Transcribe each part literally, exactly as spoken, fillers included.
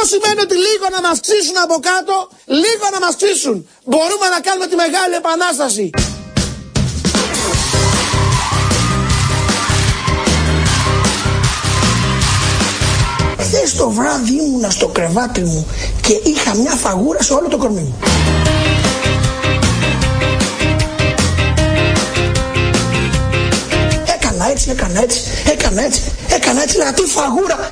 σημαίνει ότι λίγο να μας ξύσουν από κάτω, λίγο να μας ξύσουν. Μπορούμε να κάνουμε τη Μεγάλη Επανάσταση. Χθες το βράδυ ήμουνα στο κρεβάτι μου και είχα μια φαγούρα σε όλο το κορμί μου. Έκανα έτσι, έκανα έτσι, έκανα έτσι, έκανα έτσι, λέγα τι φαγούρα.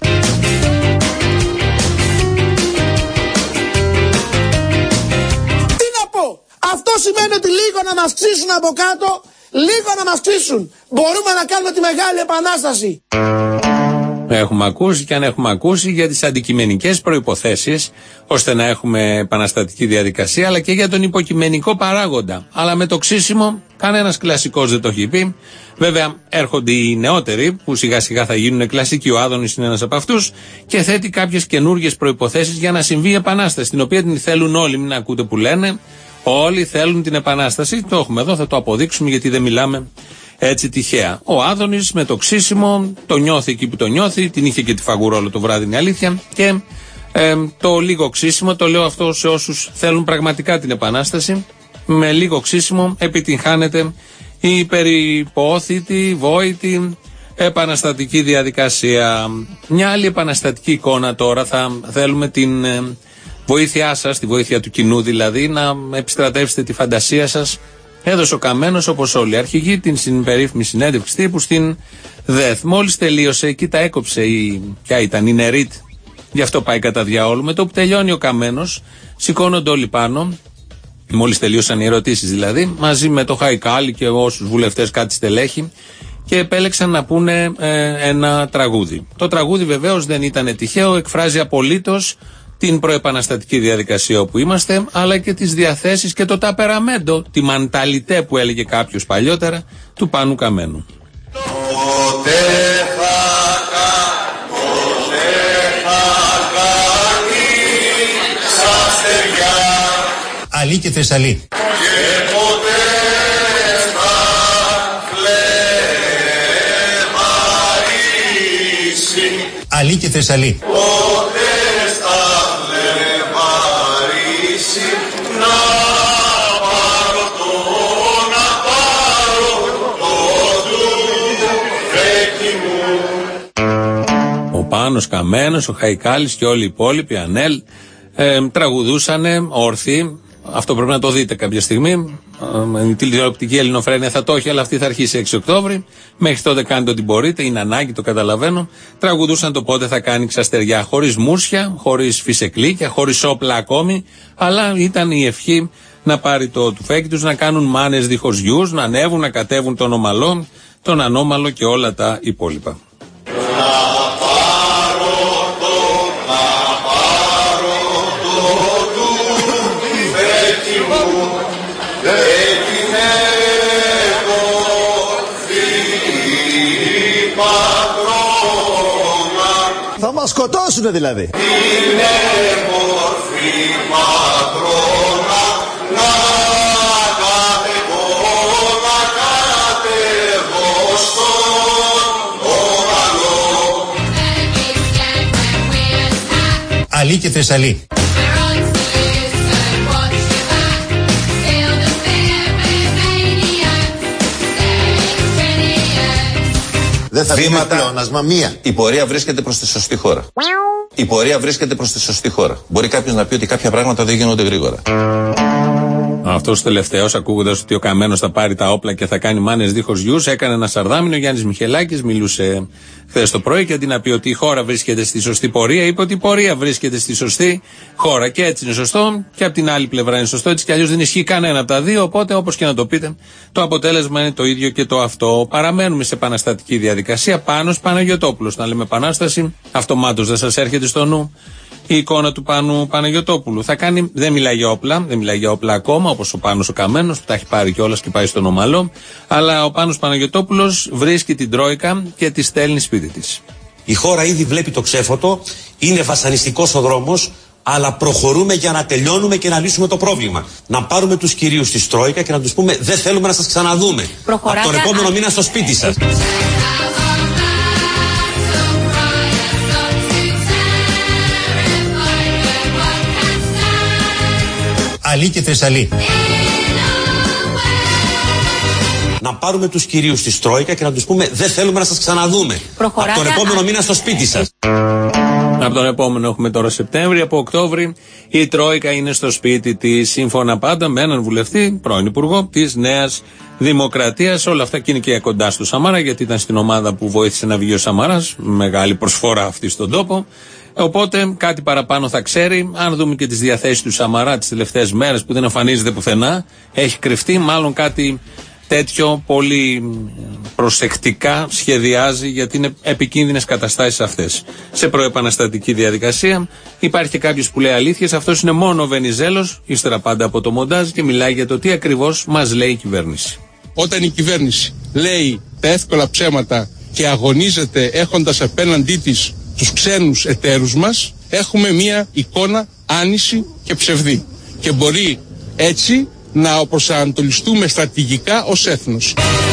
Τι να πω, αυτό σημαίνει ότι λίγο να μας ξύσουν από κάτω, λίγο να μας ξύσουν. Μπορούμε να κάνουμε τη Μεγάλη Επανάσταση. Έχουμε ακούσει και αν έχουμε ακούσει για τις αντικειμενικές προϋποθέσεις ώστε να έχουμε επαναστατική διαδικασία, αλλά και για τον υποκειμενικό παράγοντα. Αλλά με το ξύσιμο κανένας κλασικός δεν το έχει πει. Βέβαια έρχονται οι νεότεροι που σιγά σιγά θα γίνουν κλασικοί, ο Άδωνης είναι ένας από αυτούς και θέτει κάποιες καινούργιες προϋποθέσεις για να συμβεί η επανάσταση, την οποία την θέλουν όλοι, μην ακούτε που λένε. Όλοι θέλουν την επανάσταση, το έχουμε εδώ, θα το αποδείξουμε γιατί δεν μιλάμε έτσι τυχαία. Ο Άδωνης με το ξύσιμο το νιώθει εκεί που το νιώθει, την είχε και τη φαγούρα όλο το βράδυ, είναι αλήθεια. Και ε, το λίγο ξύσιμο, το λέω αυτό σε όσους θέλουν πραγματικά την επανάσταση, με λίγο ξύσιμο επιτυγχάνεται η περιπόθητη, βόητη επαναστατική διαδικασία. Μια άλλη επαναστατική εικόνα τώρα, θα θέλουμε την ε, βοήθειά σας, τη βοήθεια του κοινού δηλαδή, να επιστρατεύσετε τη φαντασία σας. Έδωσε ο Καμένος, όπως όλοι οι αρχηγοί, την συμπερίφημη συνέντευξη τύπου στην ΔΕΘ. Μόλις τελείωσε, εκεί τα έκοψε η. Ποια ήταν, η Νερίτ. Γι' αυτό πάει κατά διαόλου. Με το που τελειώνει ο Καμένος, σηκώνονται όλοι πάνω. Μόλις τελείωσαν οι ερωτήσεις δηλαδή, μαζί με το Χαϊκάλη και όσους βουλευτές, κάτι στελέχη, και επέλεξαν να πούνε ε, ένα τραγούδι. Το τραγούδι βεβαίως δεν ήταν τυχαίο, εκφράζει απολύτως την προεπαναστατική διαδικασία όπου είμαστε, αλλά και τις διαθέσεις και το ταπεραμέντο, τη μανταλιτέ που έλεγε κάποιος παλιότερα, του Πάνου Καμένου. Αλή και Θεσσαλή. Και ποτέ στα φλεμαρίσει. Αλή και Θεσσαλή. Ο Πάνος Καμένος, ο Χαϊκάλης και όλοι οι υπόλοιποι, Ανέλ, ε, τραγουδούσανε όρθιοι. Αυτό πρέπει να το δείτε κάποια στιγμή. Ε, η τηλεοπτική ελληνοφρένεια θα το έχει, αλλά αυτή θα αρχίσει έξι Οκτώβρη. Μέχρι τότε κάνετε ό,τι μπορείτε, είναι ανάγκη, το καταλαβαίνω. Τραγουδούσαν το πότε θα κάνει ξαστεριά. Χωρίς μουσια, χωρίς φυσεκλίκια, χωρίς όπλα ακόμη. Αλλά ήταν η ευχή να πάρει το τουφέκι τους, να κάνουν μάνες δίχως γιους, να ανέβουν, να κατέβουν τον ομαλό, τον ανώμαλο και όλα τα υπόλοιπα. Θα μας σκοτώσουνε δηλαδή. Είναι μορφή πατρόνα, να κατεβώ, να κατεβώ στον ομαλό. Αλή και Θεσσαλή. Δεν θα δούμε πλεόνασμα μία. Η πορεία βρίσκεται προς τη σωστή χώρα. Η πορεία βρίσκεται προς τη σωστή χώρα. Μπορεί κάποιος να πει ότι κάποια πράγματα δεν γίνονται γρήγορα. Αυτός ο τελευταίος, ακούγοντας ότι ο Καμένος θα πάρει τα όπλα και θα κάνει μάνες δίχως γιους, έκανε ένα σαρδάμινο. Ο Γιάννης Μιχελάκης μιλούσε χθες το πρωί και αντί να πει ότι η χώρα βρίσκεται στη σωστή πορεία, είπε ότι η πορεία βρίσκεται στη σωστή χώρα. Και έτσι είναι σωστό, και από την άλλη πλευρά είναι σωστό. Έτσι κι αλλιώς δεν ισχύει κανένα από τα δύο. Οπότε, όπως και να το πείτε, το αποτέλεσμα είναι το ίδιο και το αυτό. Παραμένουμε σε επαναστατική διαδικασία. Πάνος Παναγιωτόπουλος. Να λέμε επανάσταση, αυτομάτως δεν σας έρχεται στο νου η εικόνα του Πάνου Παναγιωτόπουλου. Θα κάνει, δεν μιλάει για όπλα, δεν μιλάει για όπλα ακόμα, όπως ο Πάνος ο Καμένος που τα έχει πάρει κιόλας και πάει στον ομαλό. Αλλά ο Πάνος Παναγιωτόπουλος βρίσκει την Τρόικα και τη στέλνει σπίτι της. Η χώρα ήδη βλέπει το ξέφωτο, είναι βασανιστικός ο δρόμος, αλλά προχωρούμε για να τελειώνουμε και να λύσουμε το πρόβλημα. Να πάρουμε τους κυρίους της Τρόικα και να τους πούμε: δεν θέλουμε να σας ξαναδούμε. Προχωράτε από τον επόμενο μήνα στο σπίτι σας. Αλή και Θεσσαλή. Να πάρουμε τους κυρίους της Τρόικα και να τους πούμε δεν θέλουμε να σας ξαναδούμε. Προχωράτε. Από τον επόμενο μήνα στο σπίτι σας. Από τον επόμενο έχουμε τώρα Σεπτέμβρη, από Οκτώβρη η Τρόικα είναι στο σπίτι της, σύμφωνα πάντα με έναν βουλευτή, πρώην υπουργό της Νέας Δημοκρατίας. Όλα αυτά και είναι και κοντά στο Σαμάρα, γιατί ήταν στην ομάδα που βοήθησε να βγει ο Σαμάρας. Μεγάλη προσφορά αυτή στον τόπο. Οπότε κάτι παραπάνω θα ξέρει. Αν δούμε και τις διαθέσεις του Σαμαρά τις τελευταίες μέρες που δεν εμφανίζεται πουθενά, έχει κρυφτεί, μάλλον κάτι τέτοιο πολύ προσεκτικά σχεδιάζει, γιατί είναι επικίνδυνες καταστάσεις αυτές. Σε προεπαναστατική διαδικασία υπάρχει και κάποιος που λέει αλήθειες, αυτός είναι μόνο ο Βενιζέλος, ύστερα πάντα από το μοντάζ, και μιλάει για το τι ακριβώς μας λέει η κυβέρνηση. Όταν η κυβέρνηση λέει τα εύκολα ψέματα και αγωνίζεται έχοντας απέναντί της τους ξένους εταίρους μας, έχουμε μια εικόνα άνηση και ψευδή. Και μπορεί έτσι να προσανατολιστούμε στρατηγικά ως έθνος.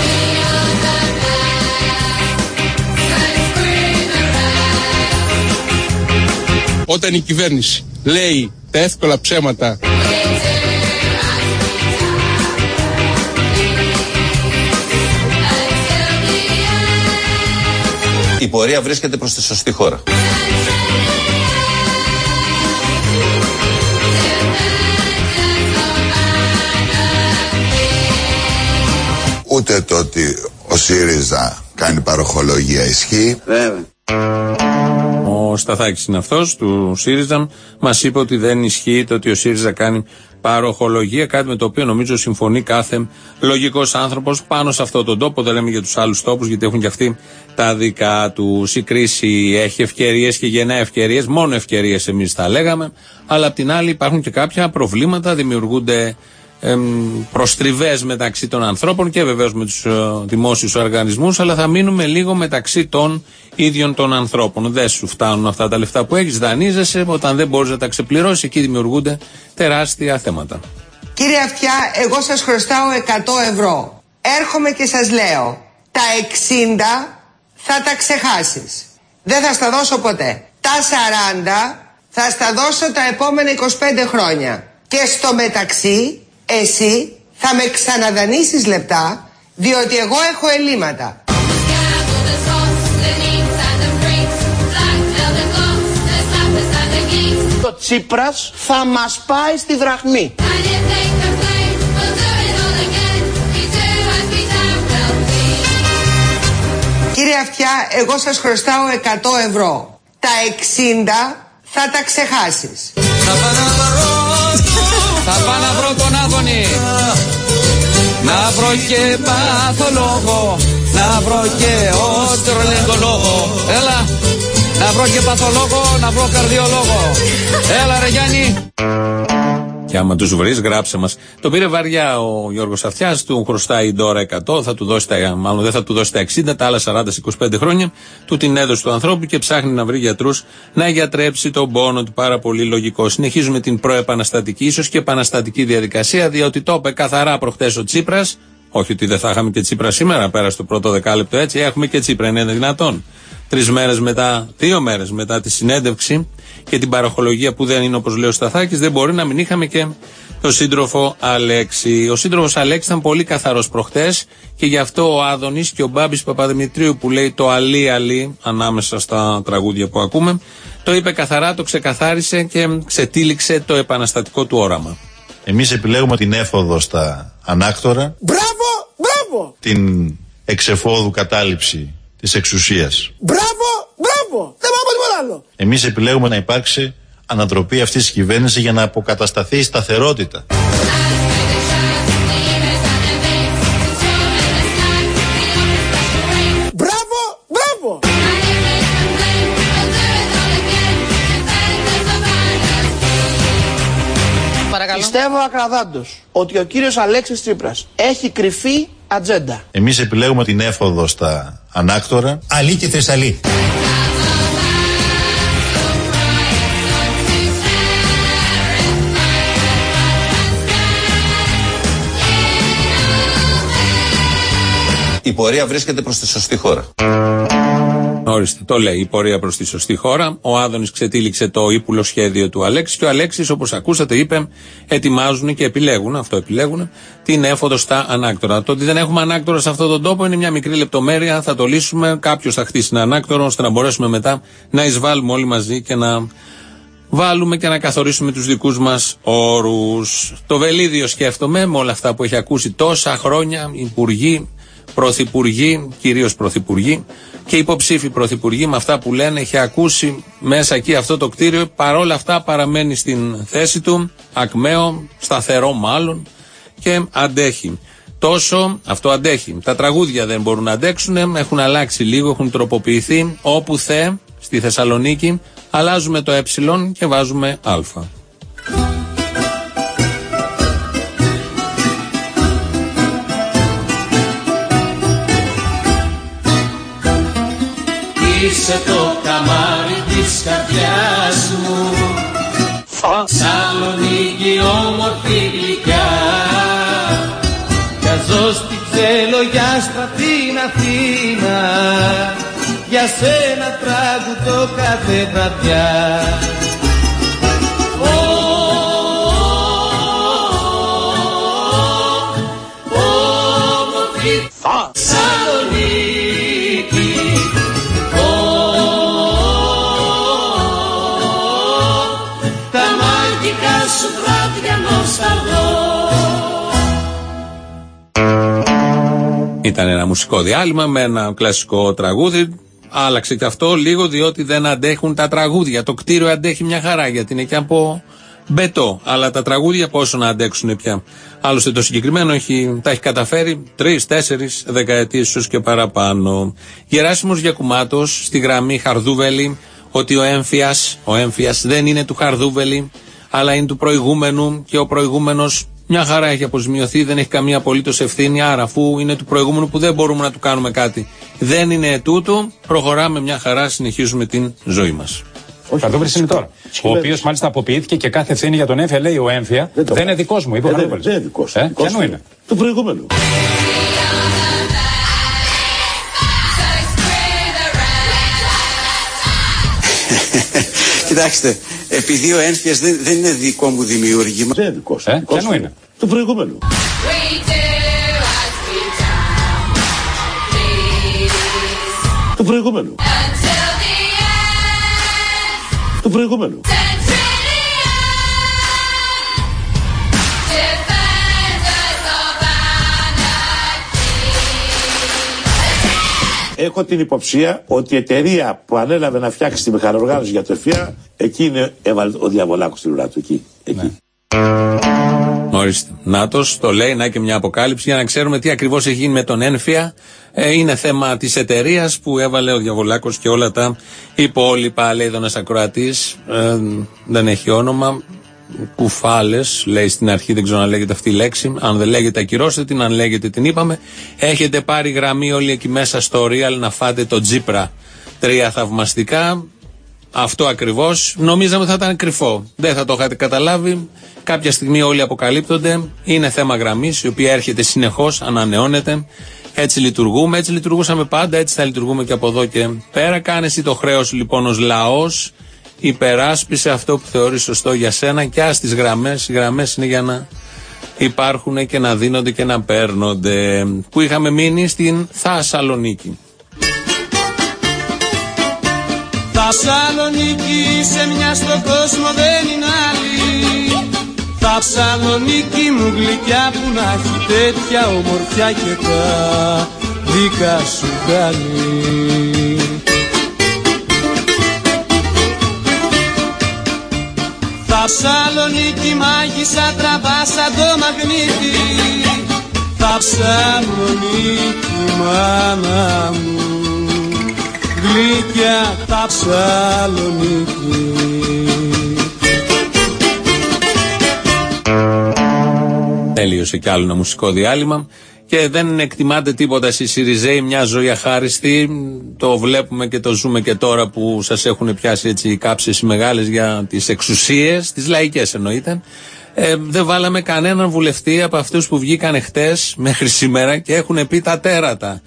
Όταν η κυβέρνηση λέει τα εύκολα ψέματα η πορεία βρίσκεται προς τη σωστή χώρα. Ούτε το ότι ο ΣΥΡΙΖΑ κάνει παροχολογία ισχύει. Βέβαια. Ο Σταθάκης είναι αυτός του ΣΥΡΙΖΑ. Μας είπε ότι δεν ισχύει το ότι ο ΣΥΡΙΖΑ κάνει παροχολογία, κάτι με το οποίο νομίζω συμφωνεί κάθε λογικός άνθρωπος πάνω σε αυτόν τον τόπο. Δεν λέμε για τους άλλους τόπους, γιατί έχουν και αυτοί τα δικά τους. Η κρίση έχει ευκαιρίες και γεννά ευκαιρίες, μόνο ευκαιρίες εμείς θα λέγαμε, αλλά απ' την άλλη υπάρχουν και κάποια προβλήματα, δημιουργούνται προστριβές μεταξύ των ανθρώπων και βεβαίως με τους δημόσιους οργανισμούς, αλλά θα μείνουμε λίγο μεταξύ των ίδιων των ανθρώπων. Δεν σου φτάνουν αυτά τα λεφτά που έχεις, δανείζεσαι, όταν δεν μπορείς να τα ξεπληρώσεις, εκεί δημιουργούνται τεράστια θέματα. Κύριε Αυτιά, εγώ σας χρωστάω εκατό ευρώ. Έρχομαι και σας λέω, τα εξήντα θα τα ξεχάσεις. Δεν θα στα δώσω ποτέ. Τα σαράντα θα στα δώσω τα επόμενα είκοσι πέντε χρόνια. Και στο μεταξύ, εσύ θα με ξαναδανείσεις λεπτά, διότι εγώ έχω ελλείμματα. Το Τσίπρας θα μας πάει στη δραχμή. Κύριε Αυτιά, εγώ σας χρωστάω εκατό ευρώ. Τα εξήντα θα τα ξεχάσεις. Θα πάω να βρω τον Άδωνη, να βρω και παθολόγο, να βρω και οστρολιγκολόγο. Έλα, να βρω και παθολόγο, να βρω καρδιολόγο. Έλα ρε Γιάννη. Και άμα τους βρεις, γράψε μας. Το πήρε βαριά ο Γιώργος Αυτιάς, του χρωστάει τώρα εκατό, θα του δώσει τα, μάλλον δεν θα του δώσει τα εξήντα, τα άλλα σαράντα σε είκοσι πέντε χρόνια, του την έδωσε του ανθρώπου και ψάχνει να βρει γιατρούς να γιατρέψει τον πόνο του. Πάρα πολύ λογικό. Συνεχίζουμε την προεπαναστατική, ίσως και επαναστατική διαδικασία, διότι το είπε καθαρά προχτές ο Τσίπρας. Όχι ότι δεν θα είχαμε και Τσίπρα σήμερα, πέρασε το πρώτο δεκάλεπτο έτσι, έχουμε και Τσίπρα, είναι δυνατόν. Τρεις μέρες μετά, δύο μέρες μετά τη συνέντευξη και την παροχολογία που δεν είναι όπως λέει ο Σταθάκης, δεν μπορεί να μην είχαμε και τον σύντροφο Αλέξη. Ο σύντροφος Αλέξη ήταν πολύ καθαρός προχτές και γι' αυτό ο Άδωνης και ο Μπάμπης Παπαδημητρίου που λέει το αλή αλή ανάμεσα στα τραγούδια που ακούμε, το είπε καθαρά, το ξεκαθάρισε και ξετύλιξε το επαναστατικό του όραμα. Εμείς επιλέγουμε την έφοδο στα ανάκτορα. Μπράβο, μπράβο! Την εξεφόδου κατάληψη της εξουσίας. Μπράβο, μπράβο! Δεν πάω τίποτα άλλο. Εμείς επιλέγουμε να υπάρξει ανατροπή αυτής της κυβέρνησης για να αποκατασταθεί η σταθερότητα. Μπράβο, μπράβο! Παρακαλώ. Πιστεύω ακραδάντως ότι ο κύριος Αλέξης Τσίπρας έχει κρυφή ατζέντα. Εμείς επιλέγουμε την έφοδο στα ανάκτορα. Αλή και Θεσσαλή. Η πορεία βρίσκεται προς τη σωστή χώρα. Ορίστε, το λέει η πορεία προς τη σωστή χώρα. Ο Άδωνης ξετύλιξε το ύπουλο σχέδιο του Αλέξη και ο Αλέξης, όπως ακούσατε, είπε: ετοιμάζουν και επιλέγουν, αυτό επιλέγουν, την έφοδο στα ανάκτορα. Το ότι δεν έχουμε ανάκτορα σε αυτόν τον τόπο είναι μια μικρή λεπτομέρεια. Θα το λύσουμε. Κάποιος θα χτίσει ένα ανάκτορο ώστε να μπορέσουμε μετά να εισβάλλουμε όλοι μαζί και να βάλουμε και να καθορίσουμε τους δικούς μας όρους. Το Βελίδιο σκέφτομαι με όλα αυτά που έχει ακούσει τόσα χρόνια, υπουργοί, πρωθυπουργοί, κυρίως πρωθυπουργοί και υποψήφοι πρωθυπουργοί, με αυτά που λένε, έχει ακούσει μέσα εκεί αυτό το κτίριο. Παρόλα αυτά παραμένει στην θέση του, ακμαίο, σταθερό μάλλον, και αντέχει. Τόσο αυτό αντέχει. Τα τραγούδια δεν μπορούν να αντέξουν, έχουν αλλάξει λίγο, έχουν τροποποιηθεί. Όπου θε, στη Θεσσαλονίκη, αλλάζουμε το ε και βάζουμε α. Είσαι το καμάρι της καρδιάς μου, Σαλονίκη όμορφη γλυκιά, κι ζω στην ξελογιάστρα την Αθήνα, για σένα τραγουδώ κάθε βραδιά. Όμορφη Σαλονίκη, τα μαγικά σου βράδια νοσταλγώ. Ήταν ένα μουσικό διάλειμμα με ένα κλασικό τραγούδι. Άλλαξε και αυτό λίγο, διότι δεν αντέχουν τα τραγούδια. Το κτίριο αντέχει μια χαρά, γιατί είναι και από μπετό. Αλλά τα τραγούδια πόσο να αντέξουν πια. Άλλωστε το συγκεκριμένο έχει, τα έχει καταφέρει τρεις, τέσσερις δεκαετίες, ίσως και παραπάνω. Γεράσιμος Γιακουμάτος στη γραμμή Χαρδούβελη, ότι ο έμφυας, ο έμφυας δεν είναι του Χαρδούβελη, αλλά είναι του προηγούμενου, και ο προηγούμενος μια χαρά έχει αποζημιωθεί, δεν έχει καμία απολύτως ευθύνη. Άρα, αφού είναι του προηγούμενου που δεν μπορούμε να του κάνουμε κάτι, δεν είναι ετούτου, προχωράμε μια χαρά, συνεχίζουμε την ζωή μας. Ο Χαρδούβελης είναι τώρα. Ο οποίος μάλιστα αποποιήθηκε και κάθε ευθύνη για τον έμφυα, λέει ο έμφυα, δεν, δεν είναι δικός μου, είπε ο Χαρδούβελης. Δεν είναι δικός του. Ε, ποιανού είναι? Του προηγούμενου. Κοιτάξτε, επειδή ο έμφυας δεν, δεν είναι δικό μου δημιούργημα. Δεν είναι δικός του. Ε, ποιανού είναι? Του προηγούμενου. Του προηγούμενου. Του προηγούμενου. Έχω την υποψία ότι η εταιρεία που ανέλαβε να φτιάξει τη μηχανοργάνωση για το ΕΦΙΑ, εκεί είναι, έβαλε ο Διαβολάκος στην ουρά του. Εκεί. εκεί. Ναι. Ορίστε. Νάτος, το λέει, να και μια αποκάλυψη για να ξέρουμε τι ακριβώς έχει γίνει με τον έμφυα. Ε, είναι θέμα της εταιρείας που έβαλε ο Διαβολάκος και όλα τα υπόλοιπα. Λέει εδώ ένας ακροατής, ε, δεν έχει όνομα. Κουφάλες, λέει στην αρχή, δεν ξέρω αν λέγεται αυτή η λέξη. Αν δεν λέγεται, ακυρώστε την. Αν λέγεται, την είπαμε. Έχετε πάρει γραμμή όλοι εκεί μέσα στο Real να φάτε το Τζίπρα. Τρία θαυμαστικά. Αυτό ακριβώς. Νομίζαμε θα ήταν κρυφό. Δεν θα το είχατε καταλάβει. Κάποια στιγμή όλοι αποκαλύπτονται. Είναι θέμα γραμμής, η οποία έρχεται συνεχώς, ανανεώνεται. Έτσι λειτουργούμε, έτσι λειτουργούσαμε πάντα, έτσι θα λειτουργούμε και από εδώ και πέρα. Κάνε εσύ το χρέος λοιπόν ως λαός. Υπεράσπισε αυτό που θεωρείς σωστό για σένα και ας τις γραμμές. Οι γραμμές είναι για να υπάρχουν και να δίνονται και να παίρνονται. Που είχαμε μείνει στην Θεσσαλονίκη. Θεσσαλονίκη, σε μια στον κόσμο δεν είναι άλλη. Θεσσαλονίκη μου γλυκιά, που να έχει τέτοια ομορφιά και τα δικά σου κάνει. Θεσσαλονίκη μάγισσα, τραβά σαν το μαγνήτη. Θεσσαλονίκη μάνα μου, γλυκιά Θεσσαλονίκη. Τέλειωσε κι άλλο ένα μουσικό διάλειμμα και δεν εκτιμάτε τίποτα εσείς Σιριζέοι, μια ζωή αχάριστη. Το βλέπουμε και το ζούμε και τώρα που σας έχουν πιάσει έτσι οι κάψεις μεγάλες για τις εξουσίες, τις λαϊκές εννοείται. Ε, δεν βάλαμε κανέναν βουλευτή από αυτούς που βγήκαν χτες μέχρι σήμερα και έχουν πει τα τέρατα.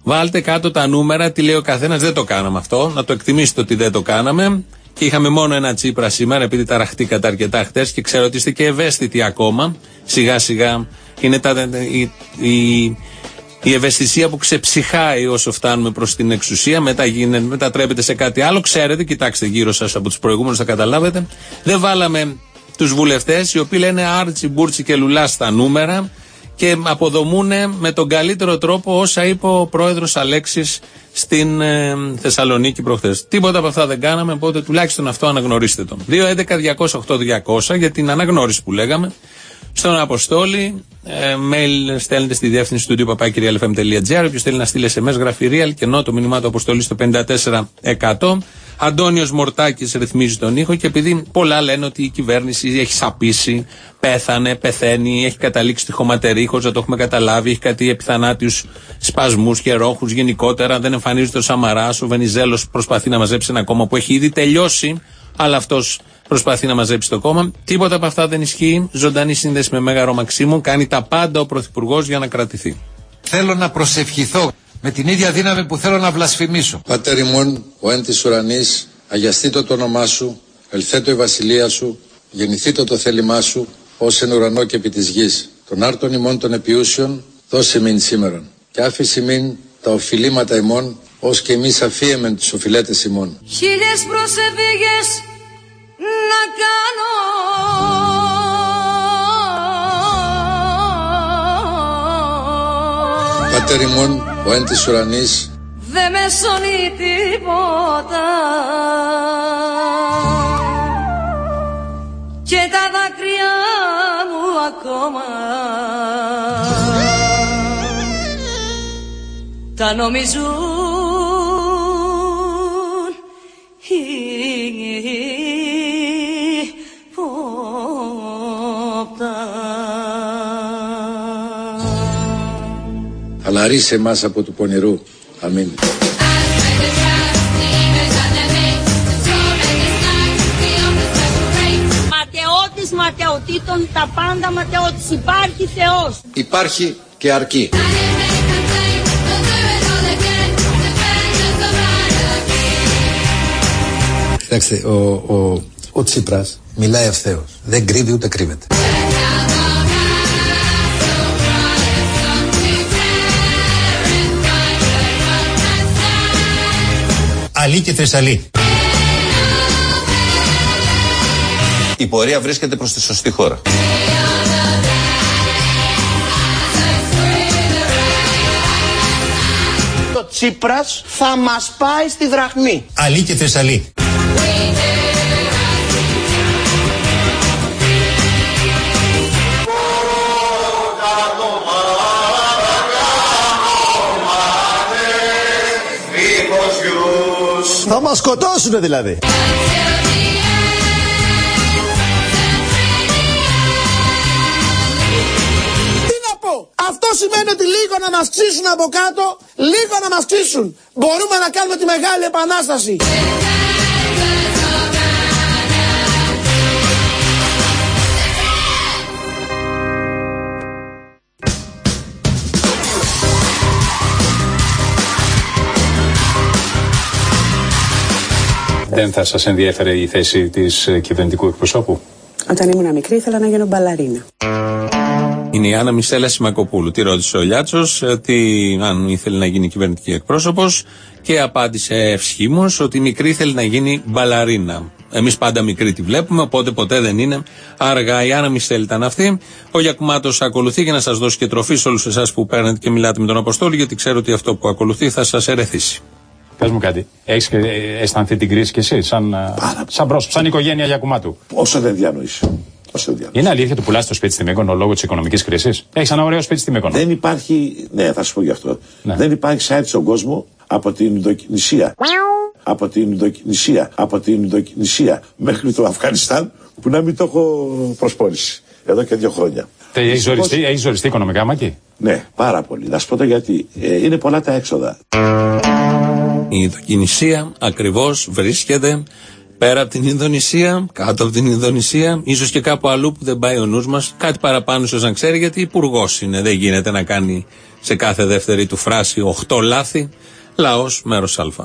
Βάλτε κάτω τα νούμερα, τι λέει ο καθένας. Δεν το κάναμε αυτό. Να το εκτιμήσετε ότι δεν το κάναμε. Και είχαμε μόνο ένα Τσίπρα σήμερα, επειδή ταραχτήκατε αρκετά χτες και ξέρω ότι είστε και ευαίσθητοι ακόμα. Σιγά σιγά είναι τα, η, η, η ευαισθησία που ξεψυχάει όσο φτάνουμε προς την εξουσία. Μετά γίνεται, μετατρέπεται σε κάτι άλλο. Ξέρετε, κοιτάξτε γύρω σας από τους προηγούμενους, θα καταλάβετε. Δεν βάλαμε τους βουλευτές οι οποίοι λένε άρτσι, μπούρτσι και λουλά στα νούμερα και αποδομούν με τον καλύτερο τρόπο όσα είπε ο πρόεδρος Αλέξης στην ε, Θεσσαλονίκη προχθές. Τίποτα από αυτά δεν κάναμε, οπότε τουλάχιστον αυτό αναγνωρίστε το. δύο έντεκα διακόσια οκτώ διακόσια για την αναγνώριση που λέγαμε. Στον Αποστόλη, ε, mail στέλνετε στη διεύθυνση του παπάκι real f m τελεία g r. Όποιος θέλει να στείλει ες εμ ες γράφει real και ενώ το μήνυμά του Αποστόλη στο πενήντα τέσσερα εκατό. Αντώνιος Μορτάκης ρυθμίζει τον ήχο και επειδή πολλά λένε ότι η κυβέρνηση έχει σαπίσει, πέθανε, πεθαίνει, έχει καταλήξει στη χωματερή, χωρίς να το έχουμε καταλάβει, έχει κάτι επιθανάτιους σπασμούς και ρόχους γενικότερα, δεν εμφανίζεται ο Σαμαράς, ο Βενιζέλος προσπαθεί να μαζέψει ένα κόμμα που έχει ήδη τελειώσει, αλλά αυτός προσπαθεί να μαζέψει το κόμμα. Τίποτα από αυτά δεν ισχύει. Ζωντανή σύνδεση με Μέγαρο Μαξίμου. Κάνει τα πάντα ο Πρωθυπουργός για να κρατηθεί. Θέλω να προσευχηθώ με την ίδια δύναμη που θέλω να βλασφημίσω. Πατέρ ημών, ο εν της ουρανής, αγιαστήτω το όνομά σου, ελθέτω η βασιλεία σου, γεννηθήτω το θέλημά σου, ως εν ουρανό και επί της γης. Τον άρτον ημών των επιούσιων, δώσε μην σήμερον. Και άφηση μην τα οφειλήματα ημών, ως και εμείς αφίεμεν τους οφειλέτες ημών. Χίλιες προσευχές να κάνω. Πατέρ ημών, ο εν της ουρανής, δε με σώνει τίποτα και τα δάκρυα μου ακόμα τα νομίζουν αλλά ρίσε εμάς από του πονηρού. Αμήν. Ματαιώτης ματαιωτήτων, τα πάντα ματαιώτης. Υπάρχει Θεός. Υπάρχει και αρκεί. Κοιτάξτε, ο, ο, ο Τσίπρας μιλάει ευθέως. Δεν κρύβει ούτε κρύβεται. Αλή και Θεσσαλή. Η πορεία βρίσκεται προς τη σωστή χώρα. Το Τσίπρας θα μας πάει στη δραχμή. Αλή και Θεσσαλή. Θα μας σκοτώσουνε δηλαδή. Τι να πω, αυτό σημαίνει ότι λίγο να μας ξύσουν από κάτω, λίγο να μας ξύσουν. Μπορούμε να κάνουμε τη Μεγάλη Επανάσταση. Δεν θα σας ενδιέφερε η θέση της κυβερνητικού εκπροσώπου? Όταν ήμουν μικρή ήθελα να γίνω μπαλαρίνα. Είναι η Άννα Μισέλα Σιμακοπούλου. Τι ρώτησε ο Λιάτσος, τι, αν ήθελε να γίνει κυβερνητική εκπρόσωπος, και απάντησε ευσχήμως ότι μικρή ήθελε να γίνει μπαλαρίνα. Εμείς πάντα μικρή τη βλέπουμε, οπότε ποτέ δεν είναι αργά. Η Άννα Μισέλα ήταν αυτή. Ο Γιακουμάτος ακολουθεί για να σας δώσει και τροφή σε όλους εσάς που παίρνετε και μιλάτε με τον Αποστόλη, γιατί ξέρω ότι αυτό που ακολουθεί θα σας ερεθίσει. Πες μου κάτι. Έχεις και αισθανθεί την κρίση κι εσύ, σαν, σαν πρόσωπο, σαν οικογένεια Γιακουμάτου? Όσο δεν διανοήσει. Είναι αλήθεια ότι πουλάς το σπίτι στη Μύκονο λόγω της οικονομικής κρίσης? Έχεις ένα ωραίο σπίτι στη Μύκονο. Δεν υπάρχει. Ναι, θα σου πω γι' αυτό. Ναι. Δεν υπάρχει site στον κόσμο από την Ινδοκινησία. Από την Ινδοκινησία. Από την Ινδοκινησία μέχρι το Αφγανιστάν που να μην το έχω προσπόληση. Εδώ και δύο χρόνια. Έχεις ζοριστεί, έχεις ζοριστεί οικονομικά, Μάκη? Ναι, πάρα πολύ. Να σου πω το γιατί. Ε, είναι πολλά τα έξοδα. Η Ινδοκινησία ακριβώς βρίσκεται Πέρα από την Ινδονησία, κάτω από την Ινδονησία, ίσως και κάπου αλλού που δεν πάει ο νους μας, κάτι παραπάνω ίσως να ξέρει, γιατί υπουργός είναι. Δεν γίνεται να κάνει σε κάθε δεύτερη του φράση οχτώ λάθη. Λαός, μέρος Α.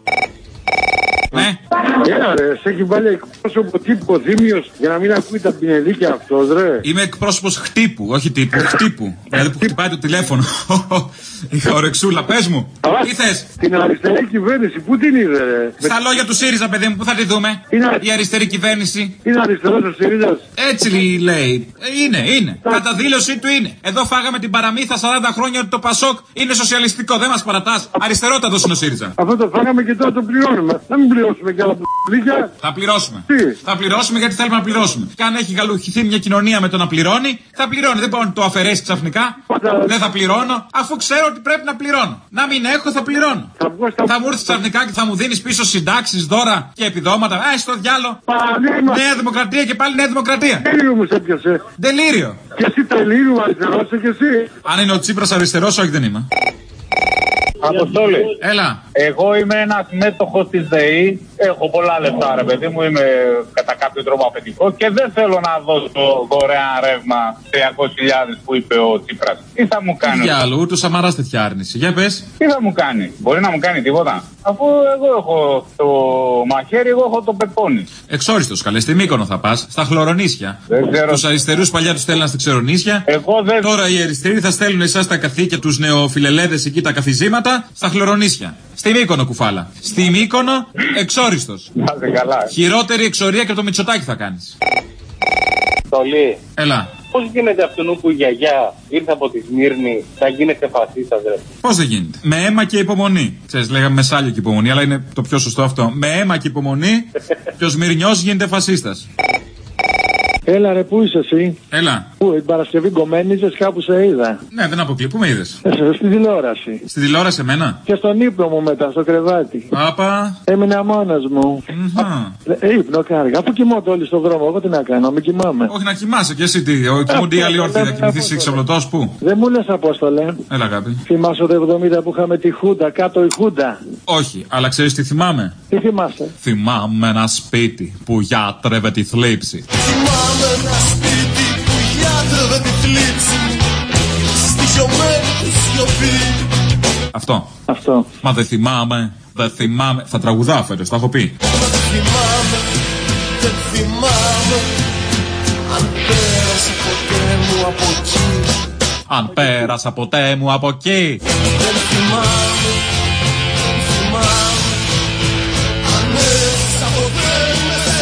Ναι. Έλα ρε, σε έχει βάλει εκπρόσωπο τύπου ο Δήμιος για να μην ακούει τα πινελίκια αυτός ρε. Είμαι εκπρόσωπος χτύπου, όχι τύπου, χτύπου. Δηλαδή που χτυπάει το τηλέφωνο. Είχα ορεξούλα, πες μου. Τι θες? Την αριστερή κυβέρνηση, πού την είδε ρε? Στα λόγια του ΣΥΡΙΖΑ, παιδί μου, πού θα τη δούμε? Είναι... Η αριστερή κυβέρνηση. Είναι αριστερός ο ΣΥΡΙΖΑς. Έτσι λέει. Είναι, είναι. Κατά δήλωσή του είναι. Εδώ φάγαμε την παραμύθα σαράντα χρόνια ότι το Πασόκ είναι σοσιαλιστικό. Δεν μας παρατάς. Αριστερότατος είναι ο ΣΥΡΙΖΑ. Αυτό το φάγαμε και τώρα το πληρώνουμε. Να μην πληρώσουμε κι άλλα π***λίκια. Θα πληρώσουμε. Τι? Θα πληρώσουμε γιατί θέλουμε να πληρώσουμε. Και αν έχει γαλουχηθεί μια κοινωνία με το να πληρώνει, θα πληρώνει. Δεν μπορεί να το αφαιρέσει ξαφνικά. Δεν θα πληρώνω, αφού ξέρω ότι πρέπει να πληρώνω. Να μην έχω, θα πληρώνω. Θα, στα... θα μου έρθει ξαφνικά και θα μου δίνει πίσω συντάξεις, δώρα και επιδόματα. Α, στο διάλο. Παραδείγμα. Νέα Δημοκρατία και πάλι Νέα Δημοκρατία. Τελείριο μου σε πιασε. Τελείριο. Και εσύ τελείριο αριστερός και εσύ. Αν είναι ο Τσίπρας αριστερός, όχι δεν είμαι. Αποστόλη. Έλα. Εγώ είμαι ένας μέτοχος της ΔΕΗ. Έχω πολλά λεφτά, ρε παιδί μου. Είμαι κατά κάποιο τρόπο αφεντικό και δεν θέλω να δώσω δωρεάν ρεύμα τριακόσιες χιλιάδες που είπε ο Τσίπρας. Τι θα μου κάνει? Για άλλο, ούτε ο Σαμαράς τέτοια άρνηση. Για πες. Τι θα μου κάνει? Μπορεί να μου κάνει τίποτα? Αφού εγώ έχω το μαχαίρι, εγώ έχω το πεπόνι. Εξόριστος, καλέ. Στη Μύκονο θα πας. Στα Χλωρονίσια. Τους αριστερούς παλιά τους στέλναν στα Ξερονίσια. Εγώ δεν... Τώρα οι αριστεροί θα στέλνουν εσάς τα καθήκια, τους νεοφιλελέδες εκεί τα καθιζήματα στα Χλωρονίσια. Στη Μύκονο κουφάλα. Στη Μύκονο εξόριστος. Χειρότερη εξορία και το Μητσοτάκι θα κάνεις. Στολή. Έλα. Πώς γίνεται αυτόν που η γιαγιά ήρθε από τη Σμύρνη, θα γίνεται φασίστας, ρε? Πώς δεν γίνεται? Με αίμα και υπομονή. Ξέρεις, λέγαμε μεσάλιο και υπομονή, αλλά είναι το πιο σωστό αυτό. Με αίμα και υπομονή και ο Σμυρνιός γίνεται φασίστας. Έλα ρε, πού είσαι εσύ? Έλα. Πού, την Παρασκευή κομμένιζες, κάπου σε είδα. Ναι, δεν αποκλεί. Πού με είδες? Ε, στη τηλεόραση. Στη τηλεόραση εμένα? Και στον ύπνο μου μετά, στο κρεβάτι. Πάπα. Έμεινα μόνος μου. Mm-hmm. Ε, ύπνο κάργα. Αφού κοιμώνται όλοι στον δρόμο, εγώ τι να κάνω, μην κοιμάμαι. Όχι να κοιμάσαι και εσύ τι. Κοιμούνται οι άλλοι όρθιοι, να κοιμηθείς εξαπλωτός πού? Δεν μου λες, Απόστολε. Έλα, αγάπη. Θυμάσαι το εβδομήντα που είχαμε τη Χούντα, κάτω η Χούντα? Όχι, αλλά ξέρεις τι θυμάμαι? Τι θυμάσαι? Θυμάμαι ένα σπίτι που γιατρεύε τη θλίψη. Θυμάμαι ένα σπίτι που γιατρεύε τη θλίψη στη γιωμένη σιωπή. Αυτό. Αυτό. Μα δεν θυμάμαι, δεν θυμάμαι. Θα τραγουδάω φέτος, τα έχω πει. Δεν θυμάμαι, δεν θυμάμαι αν πέρασα ποτέ μου από εκεί. Αν πέρασα ποτέ μου από εκεί. Δεν θυμάμαι, δεν θυμάμαι αν έζησα ποτέ μέσα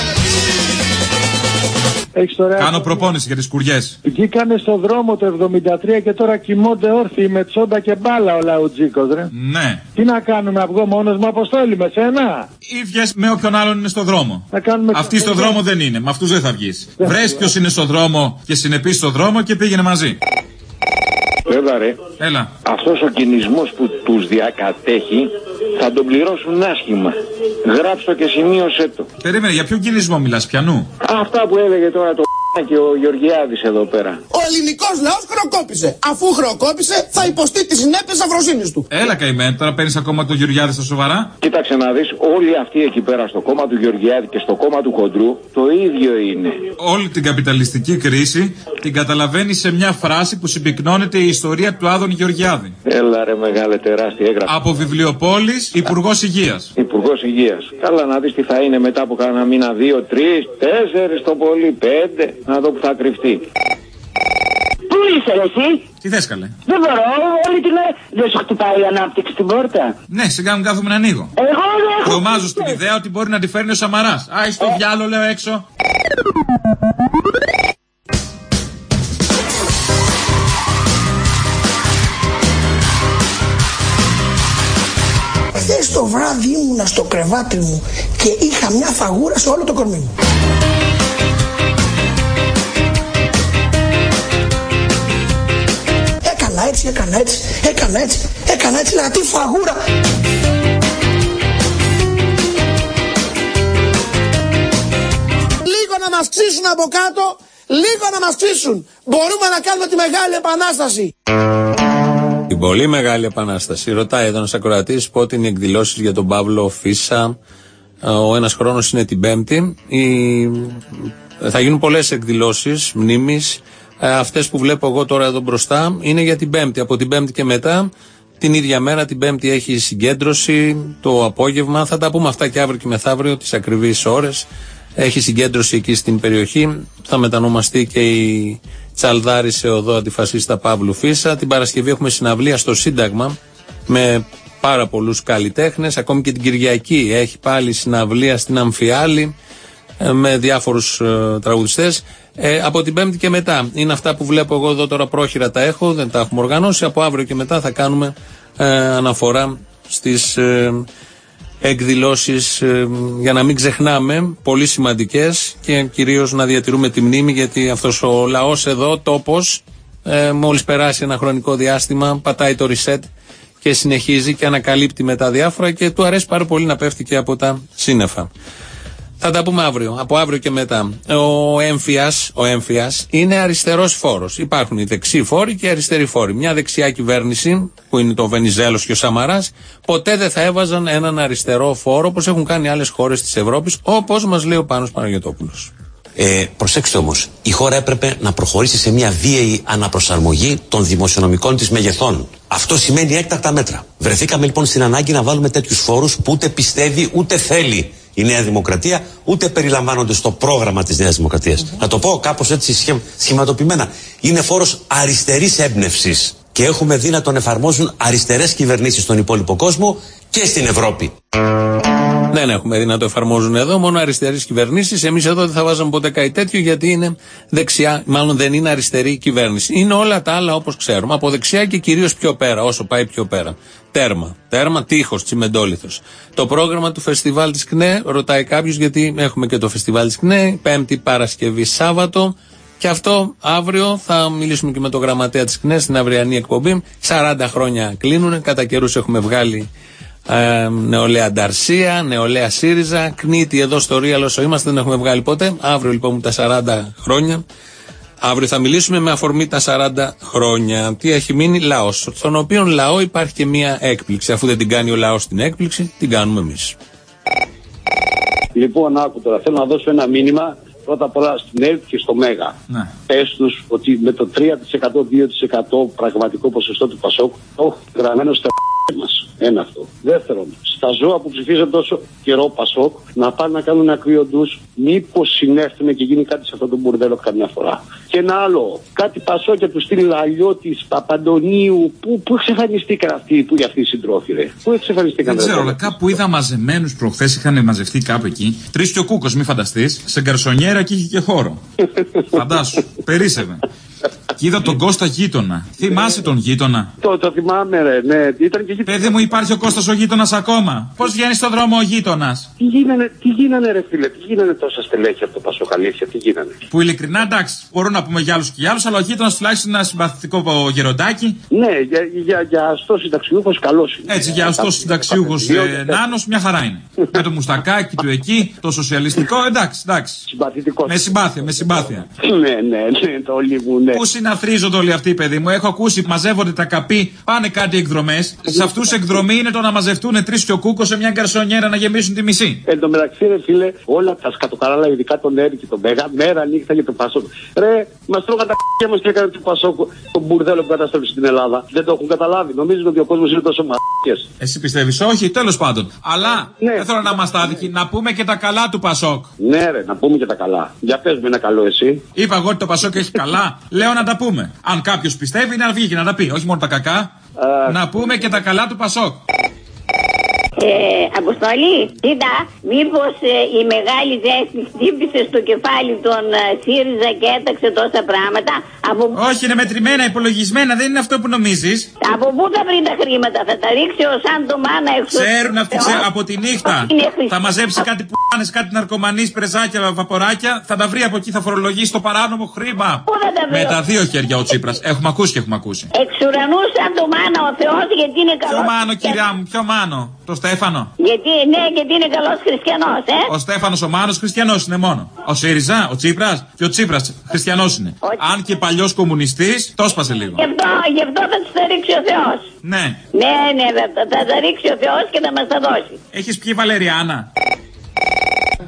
εκεί. Τώρα... Κάνω προπόνηση για τις κουριές. Βγήκανε στο δρόμο το εβδομήντα τρία και τώρα κοιμώνται όρθιοι με τσόντα και μπάλα ο λαουτζίκος, ρε. Ναι. Τι να κάνουμε, αυγό μόνος μου, Αποστόλη, με σένα? Ίδιες με όποιον άλλον είναι στο δρόμο. Να κάνουμε... Αυτοί στο δρόμο δεν είναι, με αυτούς δεν θα βγεις. Βρες ποιος είναι στο δρόμο και συνεπείς στο δρόμο και πήγαινε μαζί. Έλα ρε. Έλα. Αυτός ο κινησμός που τους διακατέχει θα τον πληρώσουν άσχημα. Γράψτε το και σημείωσέ το. Περίμενε, για ποιο κινησμό μιλάς, πιανού? Αυτά που έλεγε τώρα το και ο Γεωργιάδης εδώ πέρα. Ο ελληνικός λαός χρεοκόπησε. Αφού χρεοκόπησε, θα υποστεί τις συνέπειες αφροσύνης του. Έλα καημέν, τώρα παίρνεις ακόμα το Γεωργιάδη στα σοβαρά. Κοίταξε να δεις, όλοι αυτοί εκεί πέρα στο κόμμα του Γεωργιάδη και στο κόμμα του Χοντρού το ίδιο είναι. Όλη την καπιταλιστική κρίση την καταλαβαίνει σε μια φράση που συμπυκνώνεται η ιστορία του Άδωνη Γεωργιάδη. Έλα ρε μεγάλε, τεράστια έγγραφα. Από βιβλιοπόλης, Υπουργός Υγείας. Υπουργός Υγείας. Καλά να δεις τι θα είναι μετά από κάνα μήνα, δύο, τρεις, τέσσερις το πολύ, πέντε. Να δω που θα κρυφτεί. Πού είσαι εσύ? Τι θες καλέ? Δεν μπορώ, όλη την μέρα δεν σου χτυπάει η ανάπτυξη στην πόρτα. Ναι, σιγά μου κάθομαι να ανοίγω. Εγώ δεν έχω. Τρομάζω στην ιδέα ότι μπορεί να τη φέρνει ο Σαμαράς. Άι στο διάλο λέω έξω. Χθες το βράδυ ήμουνα στο κρεβάτι μου και είχα μια φαγούρα σε όλο το κορμί μου. Έκανα έτσι, έκανα έτσι, έκανα έτσι, έκανα έτσι, λέγα τι φαγούρα. Λίγο να μας ξύσουν από κάτω, λίγο να μας ξύσουν. Μπορούμε να κάνουμε τη Μεγάλη Επανάσταση. Την πολύ Μεγάλη Επανάσταση. Ρωτάει εδώ ένας ακροατής πότε είναι οι εκδηλώσεις για τον Παύλο Φίσα. Ο ένας χρόνος είναι την Πέμπτη. Η... Θα γίνουν πολλές εκδηλώσεις μνήμης. Αυτές που βλέπω εγώ τώρα εδώ μπροστά είναι για την Πέμπτη. Από την Πέμπτη και μετά, την ίδια μέρα, την Πέμπτη έχει συγκέντρωση το απόγευμα. Θα τα πούμε αυτά και αύριο και μεθαύριο, τις ακριβείς ώρες. Έχει συγκέντρωση εκεί στην περιοχή. Θα μετανομαστεί και η Τσαλδάρη σε οδό αντιφασίστα Παύλου Φίσα. Την Παρασκευή έχουμε συναυλία στο Σύνταγμα με πάρα πολλούς καλλιτέχνες. Ακόμη και την Κυριακή έχει πάλι συναυλία στην Αμφιάλη με διάφορους ε, τραγουδιστές. Ε, από την Πέμπτη και μετά είναι αυτά που βλέπω εγώ εδώ τώρα, πρόχειρα τα έχω, δεν τα έχουμε οργανώσει. Από αύριο και μετά θα κάνουμε ε, αναφορά στις ε, εκδηλώσεις ε, για να μην ξεχνάμε, πολύ σημαντικές, και κυρίως να διατηρούμε τη μνήμη, γιατί αυτός ο λαός εδώ, τόπος, ε, μόλις περάσει ένα χρονικό διάστημα πατάει το reset και συνεχίζει και ανακαλύπτει μετά διάφορα και του αρέσει πάρα πολύ να πέφτει και από τα σύννεφα. Θα τα πούμε αύριο, από αύριο και μετά. Ο έμφυας, ο έμφυας είναι αριστερός φόρος. Υπάρχουν οι δεξιοί φόροι και οι αριστεροί φόροι. Μια δεξιά κυβέρνηση, που είναι το Βενιζέλος και ο Σαμαράς, ποτέ δεν θα έβαζαν έναν αριστερό φόρο όπως έχουν κάνει άλλες χώρες της Ευρώπης, όπως μας λέει ο Πάνος Παναγιωτόπουλος. Ε, προσέξτε όμως, η χώρα έπρεπε να προχωρήσει σε μια βίαιη αναπροσαρμογή των δημοσιονομικών της μεγεθών. Αυτό σημαίνει έκτακτα μέτρα. Βρεθήκαμε λοιπόν στην ανάγκη να βάλουμε τέτοιους φόρους που ούτε πιστεύει ούτε θέλει η Νέα Δημοκρατία, ούτε περιλαμβάνονται στο πρόγραμμα της Νέας Δημοκρατίας. Mm-hmm. Να το πω κάπως έτσι σχε, σχηματοποιημένα. Είναι φόρος αριστερής έμπνευσης και έχουμε δει να τον εφαρμόζουν αριστερές κυβερνήσεις στον υπόλοιπο κόσμο και στην Ευρώπη. Δεν έχουμε δει να το εφαρμόζουν εδώ, μόνο αριστερές κυβερνήσεις. Εμείς εδώ δεν θα βάζαμε ποτέ κάτι τέτοιο, γιατί είναι δεξιά, μάλλον δεν είναι αριστερή κυβέρνηση. Είναι όλα τα άλλα όπως ξέρουμε. Από δεξιά και κυρίως πιο πέρα, όσο πάει πιο πέρα. Τέρμα. Τέρμα, τείχος, τσιμεντόλιθος. Το πρόγραμμα του φεστιβάλ της ΚΝΕ, ρωτάει κάποιος, γιατί έχουμε και το φεστιβάλ της ΚΝΕ, Πέμπτη, Παρασκευή, Σάββατο. Και αυτό αύριο θα μιλήσουμε και με τον γραμματέα της ΚΝΕ στην αυριανή εκπομπή. σαράντα χρόνια κλείνουν. Κατά καιρούς έχουμε βγάλει ε, νεολαία Νταρσία, νεολαία ΣΥΡΙΖΑ, Κνίτη εδώ στο Ρία όσο είμαστε, δεν έχουμε βγάλει ποτέ. Αύριο λοιπόν τα σαράντα χρόνια. Αύριο θα μιλήσουμε με αφορμή τα σαράντα χρόνια. Τι έχει μείνει? Λαός. Στον οποίο λαό υπάρχει και μία έκπληξη. Αφού δεν την κάνει ο λαός την έκπληξη, την κάνουμε εμείς. Λοιπόν, άκου τώρα, θέλω να δώσω ένα μήνυμα. Πρώτα απ' όλα στην ΕΡΤ και στο ΜΕΓΑ. Ναι. Πες τους ότι με το τρία τοις εκατό, δύο τοις εκατό πραγματικό ποσοστό του ΠΑΣΟΚ το έχω γραμμένο στα μας. Ένα αυτό. Δεύτερον, στα ζώα που ψηφίζουν τόσο καιρό ΠΑΣΟΚ να πάνε να κάνουν ένα κρύο ντους, μήπως συνέρθουν και γίνει κάτι σε αυτό το μπουρδέλο καμιά φορά. Και ένα άλλο, κάτι ΠΑΣΟΚια του στυλ Λαλιώτης, Παπαντονίου, πού, πού εξαφανιστήκαν αυτοί, πού για αυτοί οι συντρόφοι, ρε. Πού εξαφανιστήκαν? Δεν ξέρω, αλλά κάπου είδα μαζεμένους προχθές, είχαν μαζευτεί κάπου εκεί. Τρεις και ο Κούκος, μη φανταστείς, σε γκαρσονιέρα και είχε και χώρο. Φαντάσου, περίσευε. Και είδα τον Κώστα γείτονα. Θυμάσαι τον γείτονα? Το, το θυμάμαι, ρε, ναι, ήταν και γείτονα. Παιδί μου, υπάρχει ο Κώστας ο γείτονας ακόμα. Πώς βγαίνει στον δρόμο ο γείτονας? Τι γίνανε, τι γίνανε, ρε φίλε, τι γίνανε τόσα στελέχη από το Πασόκ, αλήθεια, τι γίνανε? Που ειλικρινά, εντάξει, μπορούμε να πούμε για άλλους και για άλλους, αλλά ο γείτονας τουλάχιστον ένα συμπαθητικό γεροντάκι. Ναι, για, για, για αστό συνταξιούχος καλός είναι. Έτσι, για αστό συνταξιούχος ε, νάνος, μια χαρά είναι. Με το μουστακάκι του εκεί, το σοσιαλιστικό, εντάξει, εντάξει. Συμπαθητικό. Με συμπάθεια, με συμπάθεια. Ναι, ναι, ναι, το όλοι μου, ναι. Πού συναθρίζονται όλοι αυτοί, παιδί μου. Έχω ακούσει, μαζεύονται τα καπί, πάνε κάτι εκδρομές. Σε αυτούς εκδρομή είναι το να μαζευτούν τρεις και ο Κούκο σε μια γκαρσονιέρα να γεμίσουν τη μισή. Εν τω μεταξύ, ρε φίλε, όλα τα σκατοκαράλα, ειδικά τον Έρη και τον Μπέγα, μέρα νύχτα για το Πασόκ. Ρε, μας τρώγαν τα k***α μας και έκανε το Πασόκ τον μπουρδέλο που καταστρέψει στην Ελλάδα. Δεν το έχουν καταλάβει. Νομίζουν ότι ο κόσμος είναι τόσο μαλακές. Εσύ πιστεύεις? Όχι, τέλος πάντων. Αλλά ναι, δεν θέλω να μας τα άδικοι. Να πούμε και τα καλά του Πασόκ. Ναι, ρε, να πούμε και τα καλά. Για πες μου ένα καλό, εσύ. Είπα εγώ ότι το Πασόκ έχει καλά. Λέω να τα πούμε. Αν κάποιος πιστεύει, να βγει και να τα πει. Όχι μόνο τα κακά. Uh... Να πούμε και τα καλά του Πασόκ. Ε, Αποστολή, κοίτα, μήπως ε, η μεγάλη δέσμη χτύπησε στο κεφάλι των ε, ΣΥΡΙΖΑ και έταξε τόσα πράγματα. Από... Όχι, είναι μετρημένα, υπολογισμένα, δεν είναι αυτό που νομίζεις. Από πού θα βρει τα χρήματα, θα τα ρίξει ο Σάντο Μάνα έξω? Ξέρουν αυτοί, ξέ, από τη νύχτα. Θα μαζέψει κάτι που πάνες, κάτι ναρκωμανείς, πρεζάκια, βαποράκια, θα τα βρει από εκεί, θα φορολογήσει το παράνομο χρήμα. Πού θα τα βρει? Με τα δύο χέρια ο Τσίπρας. Έχουμε ακούσει και έχουμε ακούσει. Εξ ουρανού Σάντο Μάνα ο Θεός, γιατί είναι καλός. Ποιο Μάνο, κυρία μου, ποιο Μάνο? Το Στέφανο. Γιατί, ναι, γιατί είναι καλός χριστιανός, ε. Ο Στέφανος ο Μάνος χριστιανός είναι μόνο. Ο ΣΥΡΙΖΑ, ο Τσίπρας και ο Τσίπρας χριστιανός είναι. Ο... Αν και παλιός κομμουνιστής, το σπάσε λίγο. Γι' αυτό, γι' αυτό θα τους τα ρίξει ο Θεός. Ναι. Ναι, ναι, θα, θα τα ρίξει ο Θεός και θα μας τα δώσει. Έχεις πιει βαλεριάνα?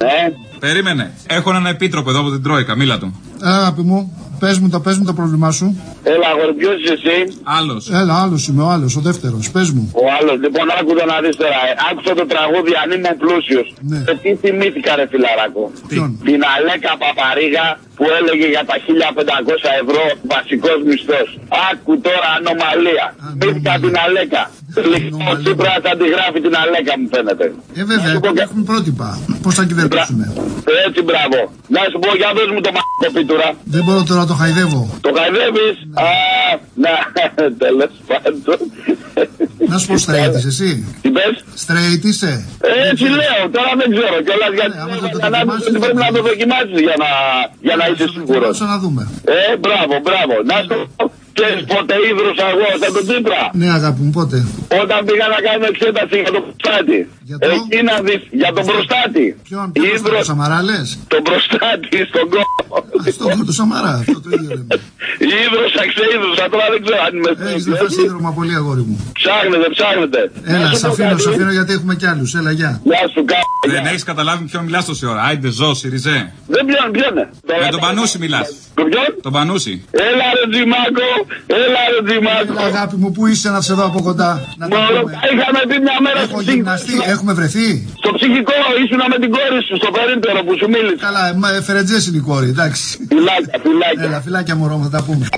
Ναι. Περίμενε. Έχω έναν επίτροπο εδώ από την Τρόικα. Μίλα του. Αγάπη μου, πες μου, το, πες μου το πρόβλημά σου. Έλα, αγόρι, ποιος είσαι εσύ? Άλλος. Έλα, άλλος είμαι, ο άλλος, ο δεύτερος. Πες μου. Ο άλλος, λοιπόν, άκουγα να δεις τώρα. Ε. Άκουσα το τραγούδι αν ήμουν πλούσιος. Ναι. Ε, τι θυμήθηκα, ρε φιλαράκο. Ποιον? Την Αλέκα Παπαρίγα που έλεγε για τα χίλια πεντακόσια ευρώ βασικός μισθός. Άκου τώρα ανομαλία. Θυμήθηκα την Αλέκα. Ο Τσίπρας αντιγράφει την Αλέκα, μου φαίνεται. Ε, βέβαια, έχουν πρότυπα. Πώς θα κυβερνήσουμε. Έτσι, μπράβο. Να σου πω, για δώσ' μου το μ***ο πίτουρα. Δεν μπορώ τώρα να το χαϊδεύω. Το χαϊδεύεις? Α, να, τέλος πάντων. Να σου πω, straight είσαι εσύ. Τι πες? Straight είσαι. Έτσι λέω, τώρα δεν ξέρω κιόλας γιατί δεν πρέπει να το δοκιμάσεις για να, για να είσαι σίγουρος. Να δούμε. Ε, μπράβο, μπράβο. Να σου πω, ξέρεις πότε ίδρυσα εγώ σαν τον Τσίπρα? Ναι, αγάπη μου, πότε? Όταν πήγα να κάνω εξέταση για τον προστάτη. Για το? Εκεί να δεις, για τον προστάτη. Ποιον, ποιον Ίδρο... τον Σαμαρά λες? Τον προστάτη, στον κόμμα. Στον κόμμα του Σαμαρά, αυτό το ίδιο λέμε. Ίδρωσα, ξείδρωσα, τώρα δεν ξέρω αν είμαι. Έχεις να φας ίδρωμα πολύ, αγόρι μου. Ψάχνετε, ψάχνετε. Έλα, σ' αφήνω, σ' αφήνω γιατί έχουμε κι άλλους. Έλα, γεια. Γεια σου, κα... Δεν έχεις καταλάβει ποιον μιλάς τόση ώρα. Άιντε, ζω, Σιριζέ. Δεν πιάνε, πιάνε. Με τον Πανούση μιλάς. Τον ποιον? Τον Πανούση. Έλα, ρε Τζιμάκο, έλα, ρε Τζιμάκο. Έλα, αγάπη μου, πού είσαι να σε δω από κοντά? Να Μόνο, είχαμε πει μια μέρα στο ψυχικό. Έχουμε βρεθεί. Στο ψυχικό, ήσουνα με την κόρη σου, στο περίπτερο που σου μίλησε. Καλά, φερετζές είναι η κόρη, εντάξει. Φυλάκια, φυλάκια. Έλα, φυλάκια μωρό, θα τα πούμε.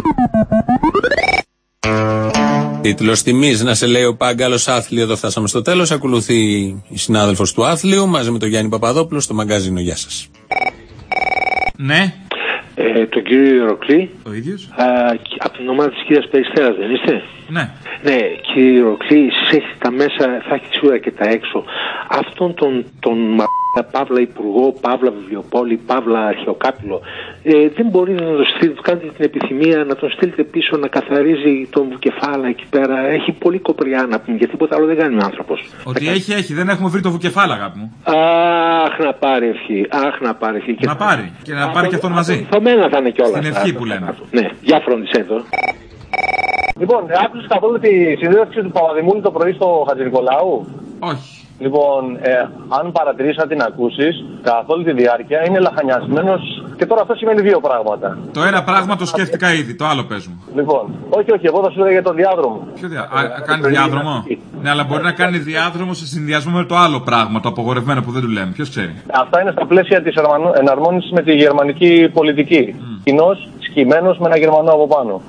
Τίτλος τιμής, να σε λέει ο Πάγκαλος Άθλιο. Εδώ φτάσαμε στο τέλος. Ακολουθεί η συνάδελφος του Άθλιου μαζί με τον Γιάννη Παπαδόπουλο στο μαγκαζίνο. Γεια σας. Ναι. Ε, τον κύριο Ιεροκλή. Ο ίδιος. Από την ομάδα της κυρίας Περιστέρας, δεν είστε? Ναι. Ναι, κύριε Ιεροκλή, εσείς έχετε τα μέσα, θα έχετε σίγουρα και τα έξω. Αυτόν τον, τον Παύλα Υπουργό, Παύλα Βιβλιοπόλη, Παύλα Αρχαιοκάπηλο, ε, δεν μπορείτε να το στείλετε, κάνετε την επιθυμία να τον στείλετε πίσω να καθαρίζει τον βουκεφάλα εκεί πέρα. Έχει πολύ κοπριά να πούμε, γιατί τίποτα άλλο δεν κάνει ο άνθρωπος. Ότι θα έχει, έχει, δεν έχουμε βρει το βουκεφάλα, αγάπη μου. Αχ, να πάρει ευχή, αχ, να πάρει ευχή. Να πάρει, και να πάρει και αυτόν μαζί. Θωμένα θα είναι κιόλας. Την ευχή που λένε. Ναι, για φρόντισε εδώ. Λοιπόν, άκουσες καθόλου τη συνέντευξη του Παπαδημούλη το πρωί στο Χατζηνικολάου? Όχι. Λοιπόν, ε, αν παρατηρήσεις να την ακούσεις, καθ' όλη τη διάρκεια είναι λαχανιασμένος και τώρα αυτό σημαίνει δύο πράγματα. Το ένα πράγμα το σκέφτηκα ήδη, το άλλο πες μου. Λοιπόν, όχι, όχι, εγώ θα σου λέω για τον διάδρομο. Ποιο διά... Α, κάνει διάδρομο? Ναι, αλλά μπορεί να κάνει διάδρομο σε συνδυασμό με το άλλο πράγμα, το απογορευμένο που δεν του λέμε. Ποιος ξέρει. Αυτά είναι στα πλαίσια της εναρμόνισης με τη γερμανική πολιτική. Mm. Κοινός, σκυμμένος με ένα Γερμανό από πάνω.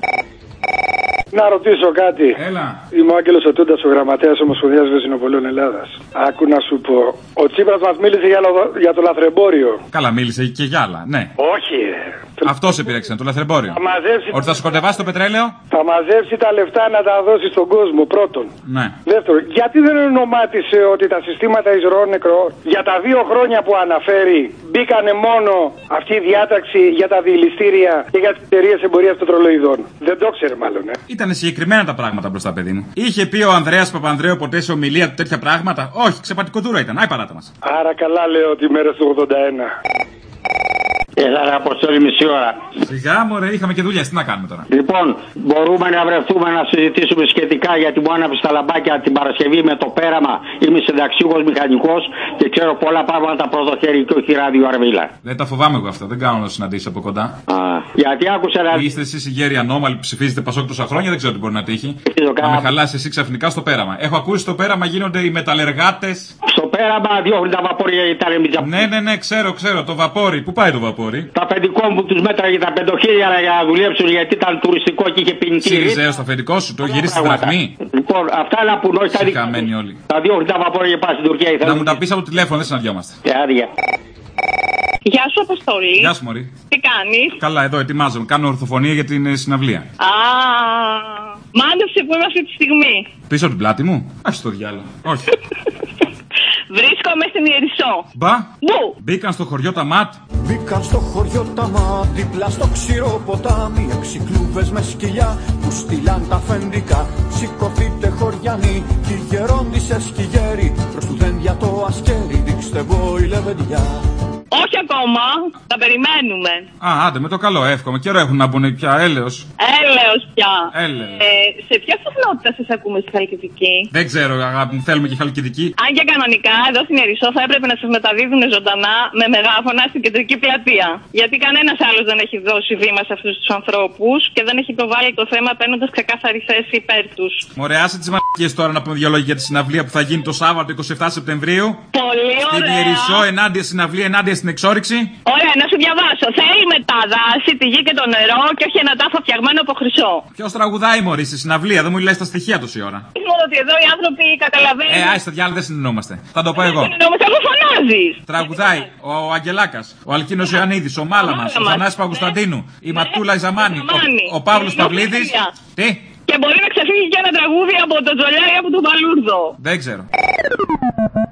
Να ρωτήσω κάτι. Έλα. Είμαι ο Άγγελος ο Τούντας, ο γραμματέας Ομοσπονδίας Βεζινοπολίων Ελλάδας. Άκου να σου πω. Ο Τσίπρας μας μίλησε για, λο... για το λαθρεμπόριο. Καλά, μίλησε και για άλλα, ναι. Όχι. Αυτό σε πήρεξε, το λαθρεμπόριο. Θα μαζέψει... Ότι θα σκοτεβάσει το πετρέλαιο. Θα μαζέψει τα λεφτά να τα δώσει στον κόσμο, πρώτον. Ναι. Δεύτερον, γιατί δεν ονομάτισε ότι τα συστήματα εισρωών νεκρών για τα δύο χρόνια που αναφέρει μπήκανε μόνο αυτή η διάταξη για τα διελιστήρια και για τις εταιρείες εμπορίας πετρολοειδών? Δεν το ξέρει μάλλον, ε. Ήταν συγκεκριμένα τα πράγματα μπροστά, παιδί μου. Είχε πει ο Ανδρέας Παπανδρέου ποτέ σε ομιλία του τέτοια πράγματα? Όχι, ξεπατικοδούρα ήταν. Άι παράτα μας. Άρα καλά λέω ότι μέρες του ογδόντα ένα. Έλα, ρε Αποστόλη, μισή ώρα. Σιγά, μωρέ, είχαμε και δουλειές. Τι να κάνουμε τώρα? Λοιπόν, μπορούμε να βρεθούμε να συζητήσουμε σχετικά γιατί μου άναψε τα λαμπάκια την Παρασκευή με το πέραμα. Είμαι συνταξιούχος μηχανικός και ξέρω πολλά πράγματα πρωτοχέρι και όχι ράδιο αρβίλα. Δεν τα φοβάμαι εγώ αυτά. Δεν κάνω να συναντήσει από κοντά. Α, γιατί άκουσα να. Είστε εσείς οι γέροι ανώμαλοι που ψηφίζετε Πασόκ τόσα χρόνια, δεν ξέρω τι μπορεί να τύχει. Να με χαλάσει εσύ ξαφνικά στο πέραμα. Έχω ακούσει στο πέραμα γίνονται οι μεταλλεργάτες. Στο πέραμα διώχνουν τα βαπόρια για τα ρεμιτζα. Ναι, ναι, ναι, ξέρω, ξέρω. Το βαπόρι. Πού πάει το βαπόρι? Τα αφεντικό μου τους μέτραγε τα πεντοχίλια για να δουλέψουν γιατί ήταν τουριστικό και είχε ποινική. Συριζέο στο αφεντικό σου, το γυρίσει στην δραχμή. Λοιπόν, αυτά να πούν όχι τα δικά. Χαμένοι όλοι. Τα διώχνουν τα βαπόρια και πάνε στην Τουρκία. Να μου τα πεις από το τηλέφωνο, δεν συναντιόμαστε. Και άδεια. Γεια σου, Αποστολή. Γεια σου, μωρή. Τι κάνεις? Καλά, εδώ ετοιμάζομαι. Κάνω ορθοφωνία για την συναυλία. Α, μάντεψε που είμαι αυτή τη στιγμή. Πίσω από την πλάτη μου? Άχι το διάλογο. Όχι. Βρίσκομαι στην Ιερισσό. Μπα. Μπου. Μπήκαν στο χωριό τα ματ. Μπήκαν στο χωριό τα ματ, δίπλα στο ξηρό ποτάμι. Έξι κλούβες με σκυλιά που στείλαν τα αφεντικά. Σηκωθείτε χωριανοί, κι οι γερόντισες κι οι γέροι. Προς του δέντια το ασκέρι, δείξτε βόη λεβεντιά. Όχι ακόμα. Τα περιμένουμε. Α, άντε με το καλό, εύχομαι. Καιρό έχουν να μπουν πια, έλεος. Έλεος πια. Έλεος. Ε, σε ποια συχνότητα σας ακούμε στη Χαλκιδική? Δεν ξέρω, αγάπη μου, θέλουμε και Χαλκιδική. Αν και κανονικά εδώ στην Ερισσό θα έπρεπε να σας μεταδίδουν ζωντανά με μεγάφωνα στην κεντρική πλατεία. Γιατί κανένας άλλος δεν έχει δώσει βήμα σε αυτούς τους ανθρώπους και δεν έχει προβάλει το θέμα παίρνοντας ξεκάθαρη θέση υπέρ τους. Μωρέ, άσε τις μαλακίες τώρα να πούμε δύο λόγια για τη συναυλία που θα γίνει το Σάββατο εικοστή εβδόμη Σεπτεμβρίου. Πολύ ωραία. Στην Ερισσό, ενάντια συναυλία, ενάντια στην εξόρυξη. Ωραία, να σου διαβάσω. Θέλει με τα δάση, τη γη και το νερό και όχι ένα τάφο φτιαγμένο από χρυσό. Ποιος τραγουδάει, μωρή, στη συναυλία, δεν μου λες τα στοιχεία τόση ώρα. Μόνο ότι εδώ οι άνθρωποι καταλαβαίνουν. Ε, άιστα διάλα, δεν συνεννόμαστε. Θα το πω εγώ. Δεν συνεννόμαστε, αφού φωνάζεις. Τραγουδάει ο Αγγελάκας, ο Αλκίνος Ιωαννίδης, ο Μάλαμας, ο Θανάσης Παγκουσταντίνου, η Ματούλα Ιζαμάνη, ο, ο Παύλος Παυλίδης. Τι? Και μπορεί να ξεφύγει και ένα τραγούδι από τον Τζολιάρη από τον Βαλούρδο. Δεν ξέρω.